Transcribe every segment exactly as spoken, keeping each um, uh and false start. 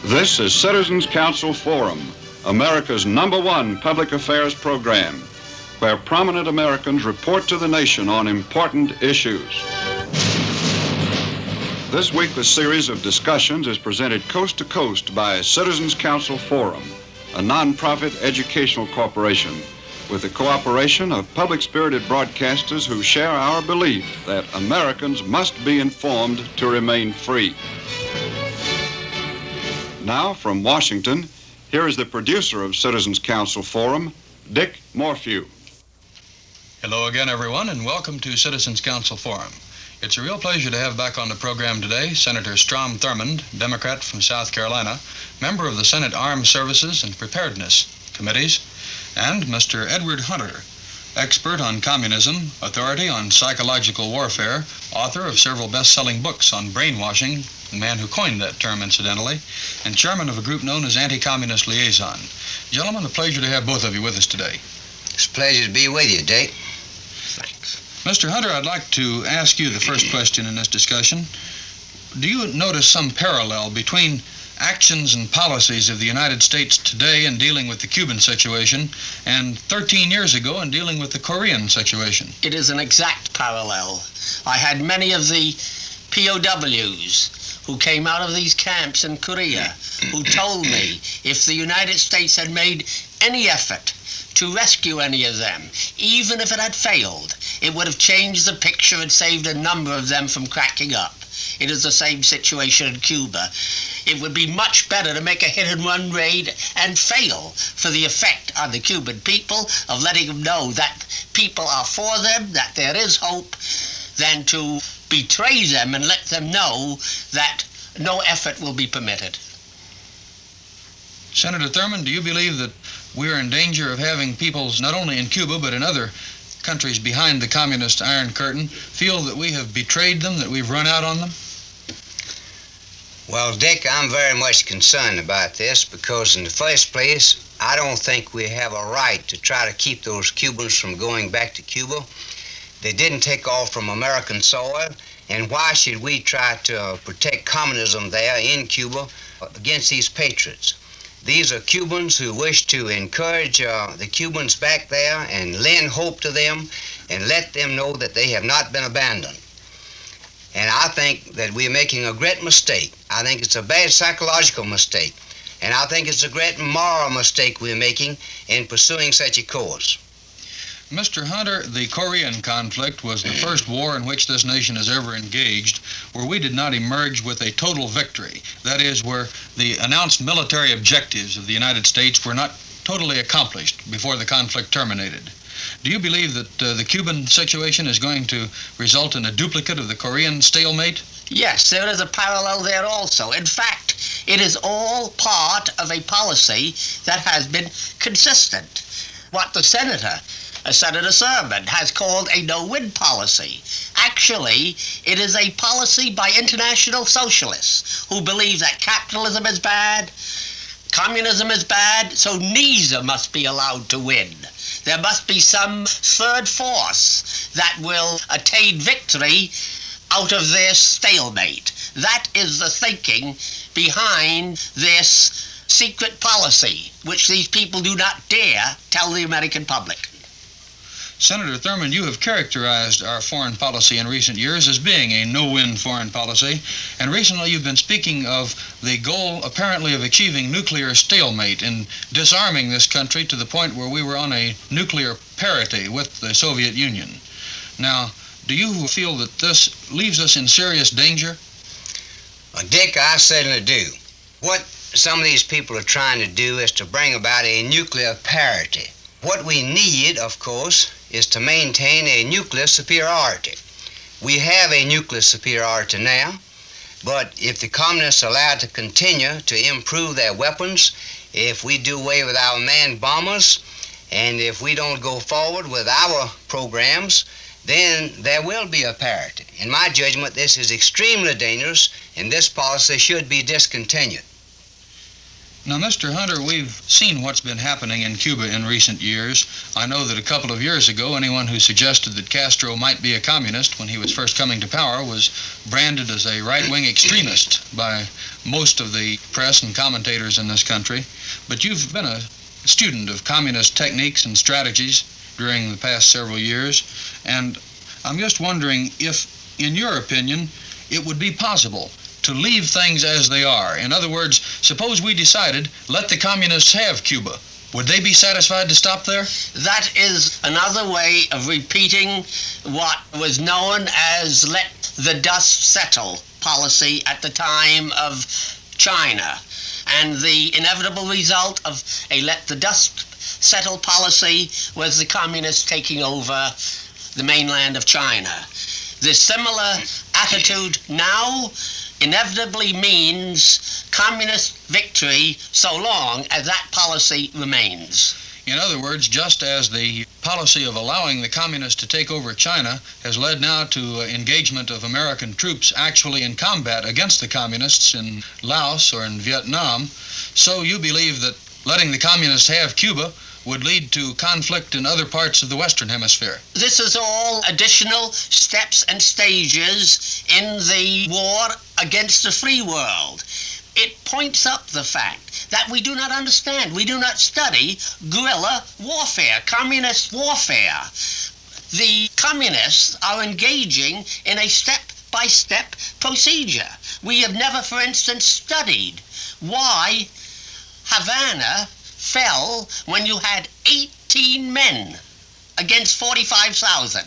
This is Citizens Council Forum, America's number one public affairs program, where prominent Americans report to the nation on important issues. This weekly series of discussions is presented coast to coast by Citizens Council Forum, a nonprofit educational corporation with the cooperation of public-spirited broadcasters who share our belief that Americans must be informed to remain free. Now, from Washington, here is the producer of Citizens Council Forum, Dick Morphew. Hello again, everyone, and welcome to Citizens Council Forum. It's a real pleasure to have back on the program today Senator Strom Thurmond, Democrat from South Carolina, member of the Senate Armed Services and Preparedness Committees, and Mister Edward Hunter, expert on communism, authority on psychological warfare, author of several best-selling books on brainwashing, the man who coined that term, incidentally, and chairman of a group known as Anti-Communist Liaison. Gentlemen, a pleasure to have both of you with us today. It's a pleasure to be with you, Dick. Thanks. Mister Hunter, I'd like to ask you the first question in this discussion. Do you notice some parallel between actions and policies of the United States today in dealing with the Cuban situation and thirteen years ago in dealing with the Korean situation? It is an exact parallel. I had many of the P O Ws who came out of these camps in Korea who told me if the United States had made any effort to rescue any of them, even if it had failed, it would have changed the picture and saved a number of them from cracking up. It is the same situation in Cuba. It would be much better to make a hit-and-run raid and fail for the effect on the Cuban people of letting them know that people are for them, that there is hope, than to betray them and let them know that no effort will be permitted. Senator Thurmond, do you believe that we're in danger of having peoples, not only in Cuba, but in other countries behind the communist Iron Curtain, feel that we have betrayed them, that we've run out on them? Well, Dick, I'm very much concerned about this because, in the first place, I don't think we have a right to try to keep those Cubans from going back to Cuba. They didn't take off from American soil, and why should we try to uh, protect communism there in Cuba against these patriots? These are Cubans who wish to encourage uh, the Cubans back there and lend hope to them and let them know that they have not been abandoned. And I think that we're making a great mistake. I think it's a bad psychological mistake. And I think it's a great moral mistake we're making in pursuing such a course. Mister Hunter, the Korean conflict was the first war in which this nation has ever engaged where we did not emerge with a total victory. That is, where the announced military objectives of the United States were not totally accomplished before the conflict terminated. Do you believe that uh, the Cuban situation is going to result in a duplicate of the Korean stalemate? Yes, there is a parallel there also. In fact, it is all part of a policy that has been consistent. What the senator Uh, Senator Thurmond has called a no-win policy. Actually, it is a policy by international socialists who believe that capitalism is bad, communism is bad, so neither must be allowed to win. There must be some third force that will attain victory out of this stalemate. That is the thinking behind this secret policy, which these people do not dare tell the American public. Senator Thurmond, you have characterized our foreign policy in recent years as being a no-win foreign policy, and recently you've been speaking of the goal apparently of achieving nuclear stalemate in disarming this country to the point where we were on a nuclear parity with the Soviet Union. Now, do you feel that this leaves us in serious danger? Well, Dick, I certainly do. What some of these people are trying to do is to bring about a nuclear parity. What we need, of course, is to maintain a nuclear superiority. We have a nuclear superiority now, but if the communists are allowed to continue to improve their weapons, if we do away with our manned bombers, and if we don't go forward with our programs, then there will be a parity. In my judgment, this is extremely dangerous, and this policy should be discontinued. Now, Mister Hunter, we've seen what's been happening in Cuba in recent years. I know that a couple of years ago, anyone who suggested that Castro might be a communist when he was first coming to power was branded as a right-wing extremist by most of the press and commentators in this country. But you've been a student of communist techniques and strategies during the past several years, and I'm just wondering if, in your opinion, it would be possible to leave things as they are. In other words, suppose we decided, let the communists have Cuba. Would they be satisfied to stop there? That is another way of repeating what was known as let the dust settle policy at the time of China. And the inevitable result of a let the dust settle policy was the communists taking over the mainland of China. The similar attitude now inevitably means communist victory so long as that policy remains. In other words, just as the policy of allowing the communists to take over China has led now to engagement of American troops actually in combat against the communists in Laos or in Vietnam, so you believe that letting the communists have Cuba would lead to conflict in other parts of the Western Hemisphere. This is all additional steps and stages in the war against the free world. It points up the fact that we do not understand, we do not study guerrilla warfare, communist warfare. The communists are engaging in a step-by-step procedure. We have never, for instance, studied why Havana fell when you had eighteen men against forty-five thousand.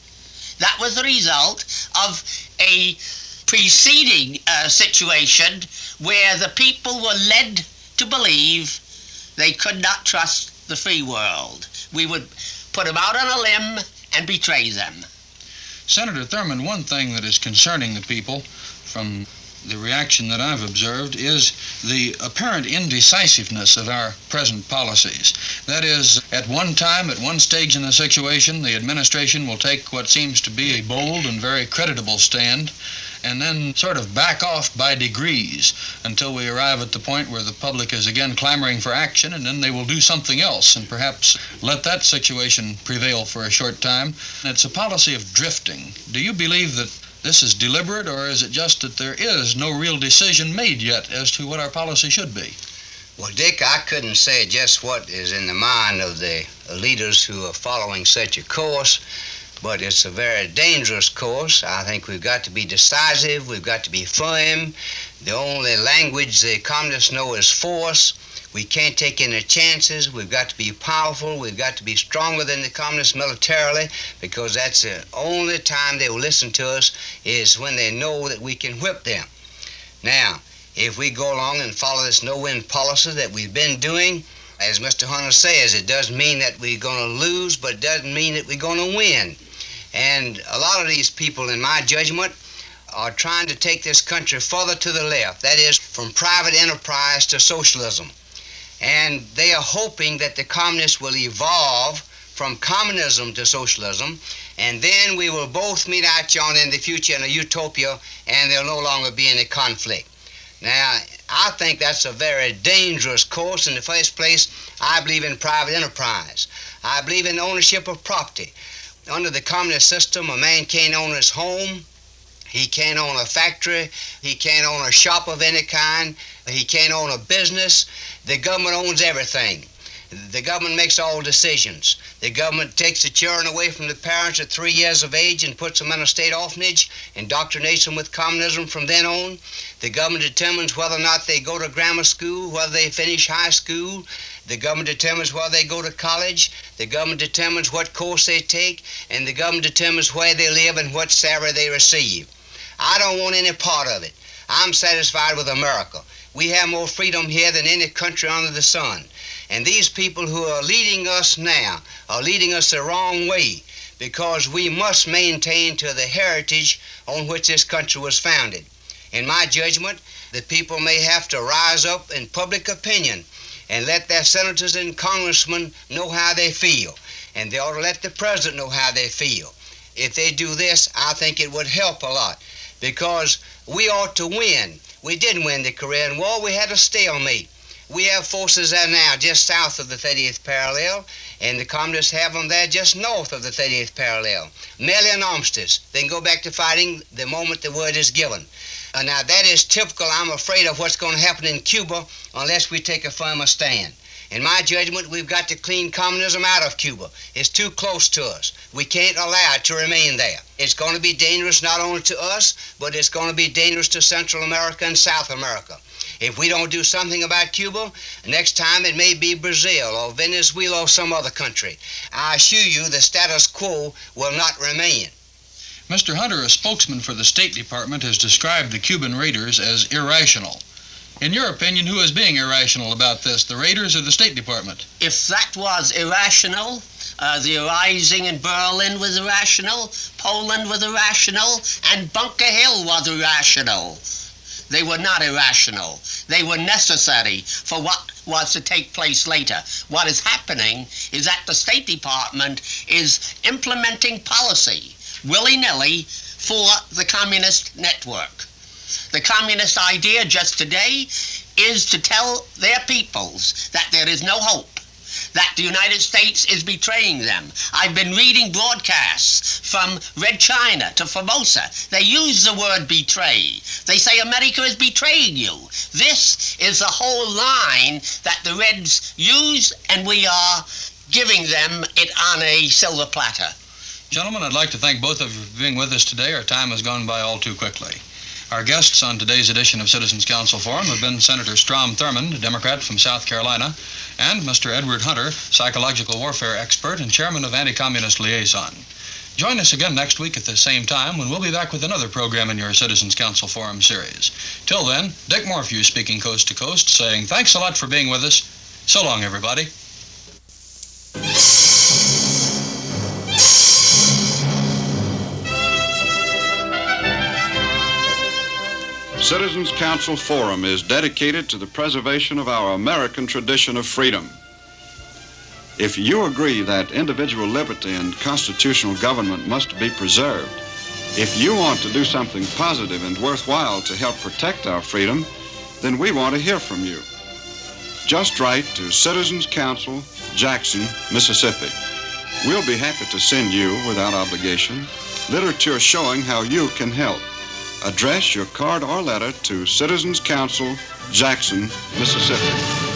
That was the result of a preceding uh, situation where the people were led to believe they could not trust the free world. We would put them out on a limb and betray them. Senator Thurmond, one thing that is concerning the people from the reaction that I've observed is the apparent indecisiveness of our present policies. That is, at one time, at one stage in the situation, the administration will take what seems to be a bold and very creditable stand, and then sort of back off by degrees until we arrive at the point where the public is again clamoring for action, and then they will do something else and perhaps let that situation prevail for a short time. It's a policy of drifting. Do you believe that this is deliberate, or is it just that there is no real decision made yet as to what our policy should be? Well, Dick, I couldn't say just what is in the mind of the leaders who are following such a course, but it's a very dangerous course. I think we've got to be decisive, we've got to be firm. The only language the communists know is force. We can't take any chances. We've got to be powerful. We've got to be stronger than the communists militarily, because that's the only time they will listen to us is when they know that we can whip them. Now, if we go along and follow this no-win policy that we've been doing, as Mister Hunter says, it doesn't mean that we're going to lose, but it doesn't mean that we're going to win. And a lot of these people, in my judgment, are trying to take this country further to the left. That is, from private enterprise to socialism. And they are hoping that the communists will evolve from communism to socialism, and then we will both meet out yonder in the future in a utopia, and there'll no longer be any conflict. Now, I think that's a very dangerous course. In the first place, I believe in private enterprise. I believe in ownership of property. Under the communist system, a man can't own his home, he can't own a factory, he can't own a shop of any kind, he can't own a business. The government owns everything. The government makes all decisions. The government takes the children away from the parents at three years of age and puts them in a state orphanage, indoctrinates them with communism from then on. The government determines whether or not they go to grammar school, whether they finish high school. The government determines whether they go to college. The government determines what course they take, and the government determines where they live and what salary they receive. I don't want any part of it. I'm satisfied with America. We have more freedom here than any country under the sun. And these people who are leading us now are leading us the wrong way, because we must maintain to the heritage on which this country was founded. In my judgment, the people may have to rise up in public opinion and let their senators and congressmen know how they feel. And they ought to let the president know how they feel. If they do this, I think it would help a lot, because we ought to win. We didn't win the Korean War. We had a stalemate. We have forces there now just south of the thirtieth parallel, and the communists have them there just north of the thirtieth parallel. Merely an armistice. They can go back to fighting the moment the word is given. Uh, now, that is typical, I'm afraid, of what's going to happen in Cuba unless we take a firmer stand. In my judgment, we've got to clean communism out of Cuba. It's too close to us. We can't allow it to remain there. It's going to be dangerous not only to us, but it's going to be dangerous to Central America and South America. If we don't do something about Cuba, next time it may be Brazil or Venezuela or some other country. I assure you the status quo will not remain. Mister Hunter, a spokesman for the State Department, has described the Cuban raiders as irrational. In your opinion, who is being irrational about this, the raiders or the State Department? If that was irrational, uh, the rising in Berlin was irrational, Poland was irrational, and Bunker Hill was irrational. They were not irrational. They were necessary for what was to take place later. What is happening is that the State Department is implementing policy willy-nilly for the communist network. The communist idea just today is to tell their peoples that there is no hope, that the United States is betraying them. I've been reading broadcasts from Red China to Formosa. They use the word betray. They say America is betraying you. This is the whole line that the Reds use, and we are giving them it on a silver platter. Gentlemen, I'd like to thank both of you for being with us today. Our time has gone by all too quickly. Our guests on today's edition of Citizens Council Forum have been Senator Strom Thurmond, Democrat from South Carolina, and Mister Edward Hunter, psychological warfare expert and chairman of Anti-Communist Liaison. Join us again next week at the same time when we'll be back with another program in your Citizens Council Forum series. Till then, Dick Morphew speaking coast to coast, saying thanks a lot for being with us. So long, everybody. Citizens Council Forum is dedicated to the preservation of our American tradition of freedom. If you agree that individual liberty and constitutional government must be preserved, if you want to do something positive and worthwhile to help protect our freedom, then we want to hear from you. Just write to Citizens Council, Jackson, Mississippi. We'll be happy to send you, without obligation, literature showing how you can help. Address your card or letter to Citizens Council, Jackson, Mississippi.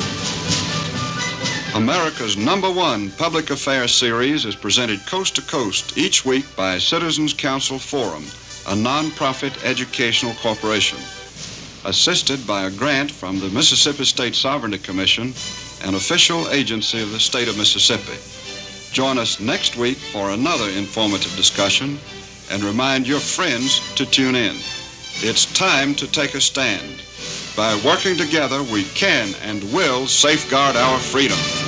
America's number one public affairs series is presented coast to coast each week by Citizens Council Forum, a non-profit educational corporation, assisted by a grant from the Mississippi State Sovereignty Commission, an official agency of the state of Mississippi. Join us next week for another informative discussion, and remind your friends to tune in. It's time to take a stand. By working together, we can and will safeguard our freedom.